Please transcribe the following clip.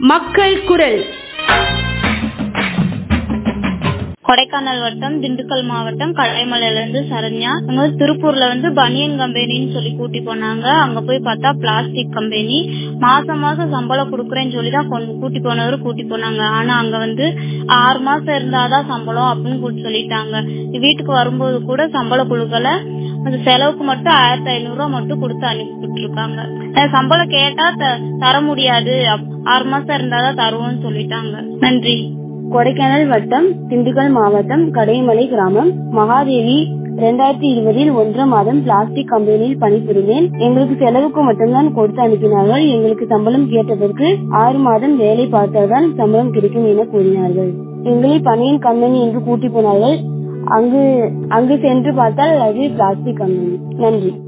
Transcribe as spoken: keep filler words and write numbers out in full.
மக்கள் குரல். கொடைக்கானல் வட்டம், திண்டுக்கல் மாவட்டம், கடைமலையில இருந்து சரண்யா. அங்க திருப்பூர்ல வந்து பனியன் கம்பெனின்னு சொல்லி கூட்டி போனாங்க. அங்க போய் பார்த்தா பிளாஸ்டிக் கம்பெனி. மாசம் மாசம் சம்பளம் குடுக்கறேன்னு சொல்லிதான் கூட்டி போனவரு கூட்டி போனாங்க. ஆனா அங்க வந்து ஆறு மாசம் இருந்தாதான் சம்பளம் அப்படின்னு கூட்டி சொல்லிட்டாங்க. வீட்டுக்கு வரும்போது கூட சம்பளம் குடுக்கல. அந்த செலவுக்கு மட்டும் ஆயிரத்தி ஐநூறு ரூபாய் மட்டும் கொடுத்து அனுப்பிட்டு இருக்காங்க. சம்பளம் கேட்டா தர முடியாது, ஆறு மாசம் இருந்தாதான் தருவோம்னு சொல்லிட்டாங்க. நன்றி. கொடைக்கானல் வட்டம், திண்டுக்கல் மாவட்டம், கடைமலை கிராமம். மகாதேவி. இரண்டாயிரத்தி இருபதில் ஒன்றாம் மாதம் பிளாஸ்டிக் கம்பெனியில் பணிபுரிந்தேன். எங்களுக்கு செலவுக்கு மட்டும்தான் கொடுத்து அனுப்பினார்கள். எங்களுக்கு சம்பளம் கேட்டதற்கு ஆறு மாதம் வேலை பார்த்தால்தான் சம்பளம் கிடைக்கும் என கூறினார்கள். எங்களை பனியன் கம்பெனி என்று கூட்டி போனார்கள். அங்கு அங்கு சென்று பார்த்தால் அது பிளாஸ்டிக் கம்பெனி. நன்றி.